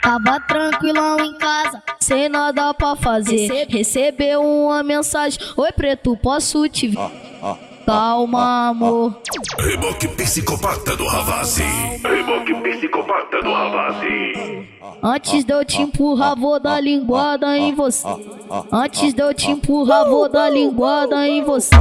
Tava tranquilão em casa, sem nada pra fazer. Recebeu uma mensagem: oi preto, posso te ver? Calma, amor. Reboque psicopata do Ravazzi. Reboque psicopata do Ravazzi. Antes de eu te empurrar, vou dar linguada em você. Antes de eu te empurrar, vou dar linguada em você.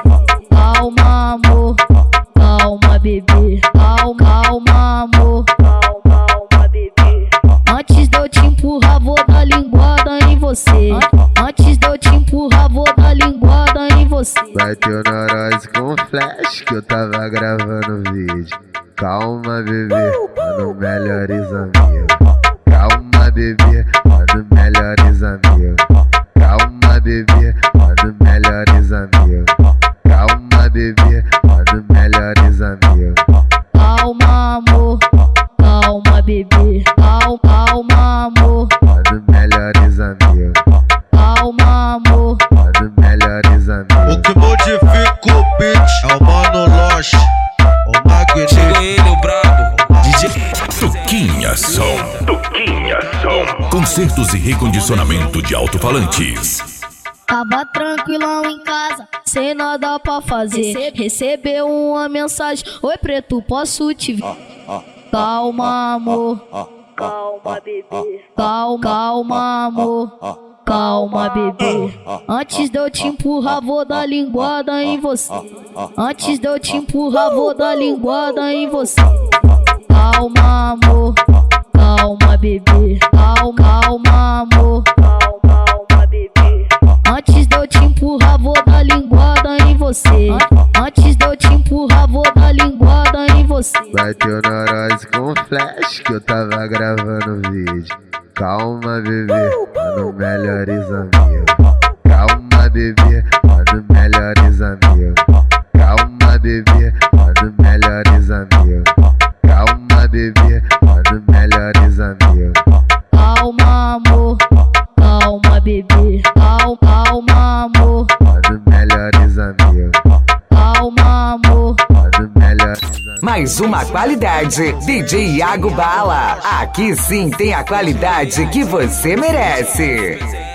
Calma, amor. Calma, bebê. Calma, amor. Calma, bebê. Antes de eu te empurrar, vou dar linguada em você. Antes de eu te empurrar, vou dar linguada em você. Bateu na Rose com flash que eu tava gravando vídeo. Calma, bebê, mano, melhores amigos. Calma, bebê, mano, melhores amigos. Calma, bebê, mano, melhores amigos. Calma, bebê, mano, melhores amigos. Calma, amor. Calma, bebê. Calma, amor. Mano, melhores amigos. Calma, amor. Mano, melhores amigos. O que modifica o beat é o Mano Loche, o Magneto. Chega ele, o brabo, DJ Tuquinha Som. Tuquinha Som. Concertos e recondicionamento de alto-falantes. Tava tranquilão em casa, sem nada pra fazer. Recebeu uma mensagem: oi preto, posso te ver? Calma, amor. Calma, bebê. Calma, amor. Calma, bebê. Antes de eu te empurrar, vou dar linguada em você. Antes de eu te empurrar, vou dar linguada em você. Calma, amor. Calma, bebê. Calma, amor. Calma, bebê. Antes de eu te empurrar, vou dar linguada em você. Antes de eu te empurrar, vou dar linguada em você. Bateu na Rose com flash que eu tava gravando vídeo. Calma, bebê, mano, melhores amigos. Calma, bebê, mano, melhores amigos. Calma, bebê, mano, melhores amigos. Calma, bebê, mano, melhores amigos. Calma, amor. Calma, bebê. Calma, amor. Mano, melhores amigos. Calma, amor. Mano, melhores amigos. Mais uma qualidade, DJ Iago Bala. Aqui sim tem a qualidade que você merece.